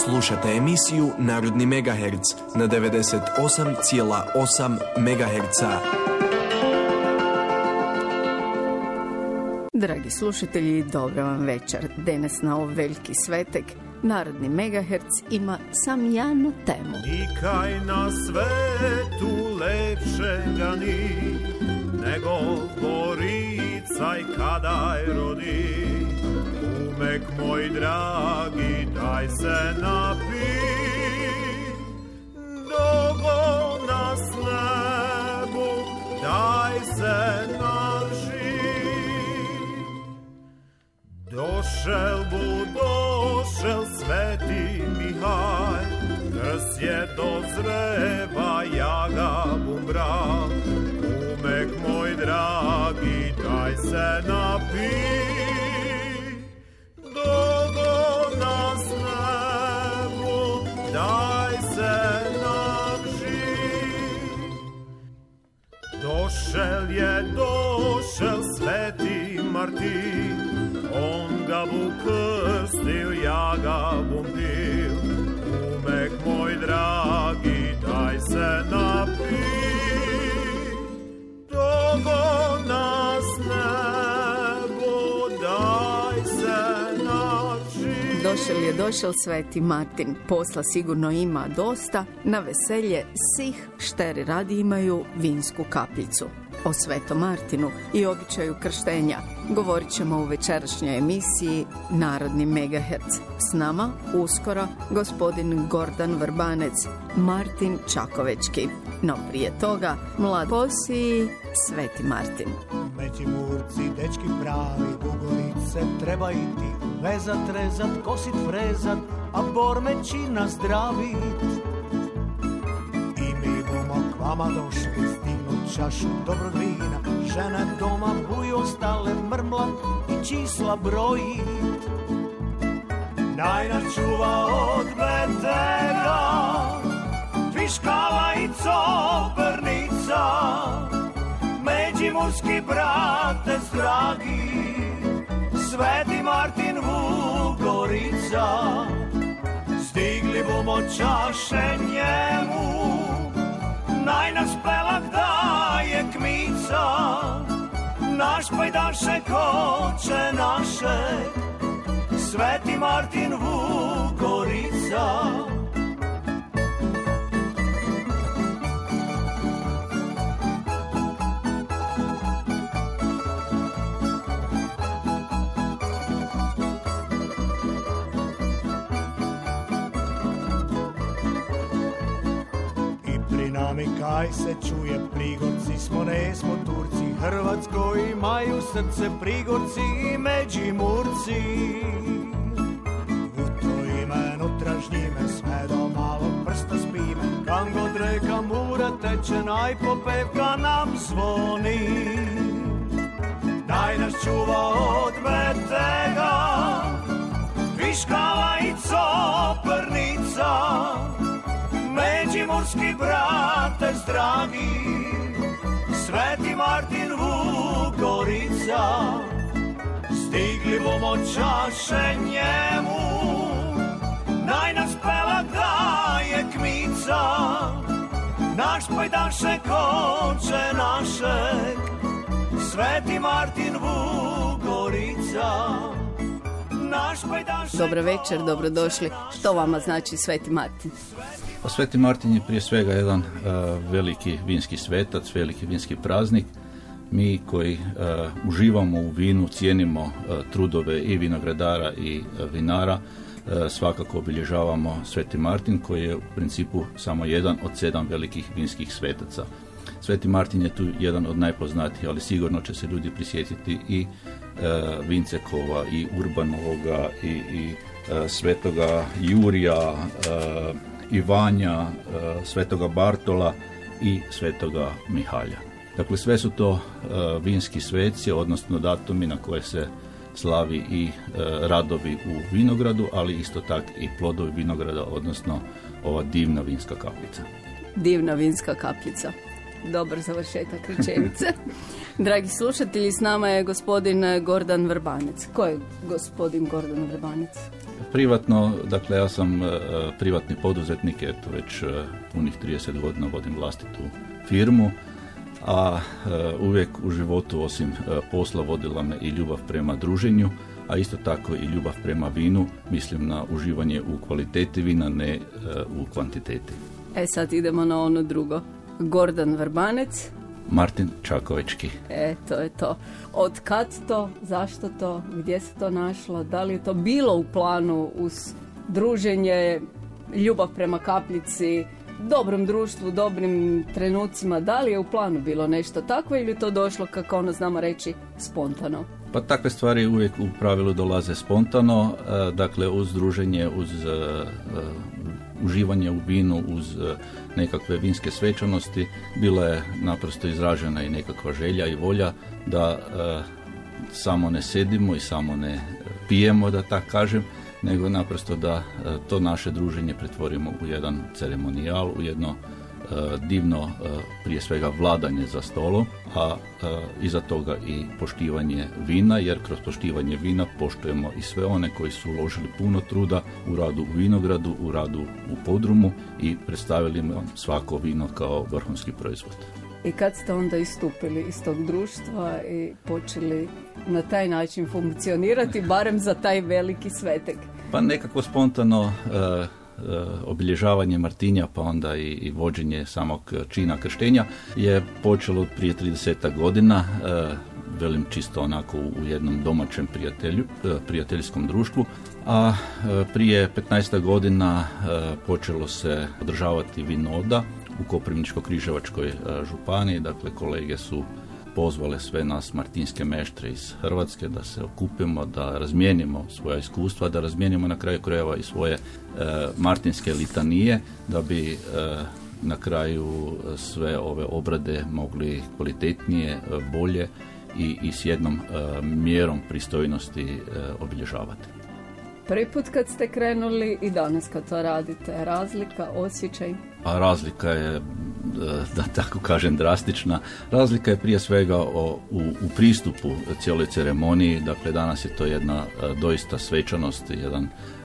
Slušate emisiju Narodni megaherc na 98,8 MHz. Dragi slušatelji, dobro vam večer. Danas na ovaj veliki svetek Narodni megaherc ima sam jednu temu. Nikaj na svetu lepšega ni, nego Gorica i kadaj rodi. Umek moj dragi, daj se napi, dogo nas nebu, daj se naži. Došel sveti Mihaj, krs je dozreva, ja ga bum bral. Umek moj dragi, daj se napi, dogo nas nebu, daj se naži. Došel sveti Martin, on ga bu krstil, ja ga bum pil. Umek moj dragi, daj se napi, dogo nas nebo, daj se naži. Došel sveti Martin, posla sigurno ima dosta, na veselje svih šteri radi imaju vinsku kapljicu. O Svetom Martinu i običaju krštenja govorit ćemo u večerašnjoj emisiji Narodni megaherc. S nama uskoro gospodin Gordan Vrbanec, Martin Čakovečki. No prije toga mlad posi Sveti Martin. Međimurci, dečki pravi, u Gorice treba iti, vezat, rezat, kosit, frezat, a bormeći nas zdravit. I mi bomo k vama došli, stignut čašu dobrog vina, žene doma buju ostale mrmlat i čísla brojit. Naj nas čuva od metega, Tviškala i Copernica, Međimurski bratec dragi, Sveti Martin Vugorica. Stigli bomo čaše njemu, naj nas pelak daje kmica, naš pajdaše koče naše, Sveti Martin Vugorica. Kaj se čuje, Prigorci smo, ne smo Turci, Hrvatsko imaju srce, Prigorci i Međimurci. U to ime nutražnjime sve do malog prsta spime, kam god reka Mura teče, najpopevka nam zvoni. Daj nas čuva od metega, Tviškala i Copernica, Međimurski bratec dragi, Sveti Martin Vugorica. Stigli bomo čaše njemu, naj nas pelak daje kmica, naš pajdaše koče našeg, Sveti Martin Vugorica. Dobro večer, dobrodošli. Što vama znači Sveti Martin? Sveti Martin je prije svega jedan veliki vinski svetac, veliki vinski praznik. Mi koji uživamo u vinu, cijenimo trudove i vinogradara i vinara, svakako obilježavamo Sveti Martin koji je u principu samo jedan od 7 velikih vinskih svetaca. Sveti Martin je tu jedan od najpoznatijih, ali sigurno će se ljudi prisjetiti i Vincekova i Urbanovoga i Svetoga Jurija, Ivanja, Svetoga Bartola i Svetoga Mihalja. Dakle, sve su to vinski sveci, odnosno datumi na koje se slavi i radovi u vinogradu, ali isto tako i plodovi vinograda, odnosno ova divna vinska kapljica. Divna vinska kapljica. Dobar završetak rečenice. Dragi slušatelji, s nama je gospodin Gordan Vrbanec. Ko je gospodin Gordan Vrbanec? privatno, dakle ja sam privatni poduzetnik, eto već punih 30 godina vodim vlastitu firmu, a uvijek u životu osim posla vodila me i ljubav prema druženju, a isto tako i ljubav prema vinu, mislim na uživanje u kvaliteti vina, ne u kvantiteti. Sad idemo na ono drugo. Gordan Vrbanec. Martin Čakovečki. To je to. Od kad to, zašto to, gdje se to našlo, da li je to bilo u planu uz druženje, ljubav prema kapljici, dobrom društvu, dobrim trenucima, da li je u planu bilo nešto takvo ili je to došlo, kako ono znamo reći, spontano? Pa takve stvari uvijek u pravilu dolaze spontano, dakle uz druženje, uz uživanje u vinu, uz nekakve vinske svečanosti, bila je naprosto izražena i nekakva želja i volja da samo ne sedimo i samo ne pijemo, da tak kažem, nego naprosto da to naše druženje pretvorimo u jedan ceremonijal, u jedno divno, prije svega vladanje za stolom, a iza toga i poštivanje vina, jer kroz poštivanje vina poštujemo i sve one koji su uložili puno truda u radu u vinogradu, u radu u podrumu i predstavili svako vino kao vrhunski proizvod. I kad ste onda istupili iz tog društva i počeli na taj način funkcionirati, barem za taj veliki svetek? Pa nekako spontano obilježavanje Martinja, pa onda i vođenje samog čina krštenja je počelo prije 30 godina, velim čisto onako u jednom domaćem prijateljskom društvu, a prije 15 godina počelo se održavati vinoda u Koprivničko-križevačkoj županiji, dakle kolege su pozvale sve nas martinske meštre iz Hrvatske da se okupimo, da razmijenimo svoja iskustva, da razmijenimo na kraju krajeva i svoje martinske litanije, da bi na kraju sve ove obrade mogli kvalitetnije, bolje i s jednom mjerom pristojnosti obilježavati. Prvi put kad ste krenuli i danas kad to radite, razlika, osjećaj? A razlika je, da tako kažem, drastična. Razlika je prije svega u pristupu cijeloj ceremoniji. Dakle, danas je to jedna doista svečanost, jedan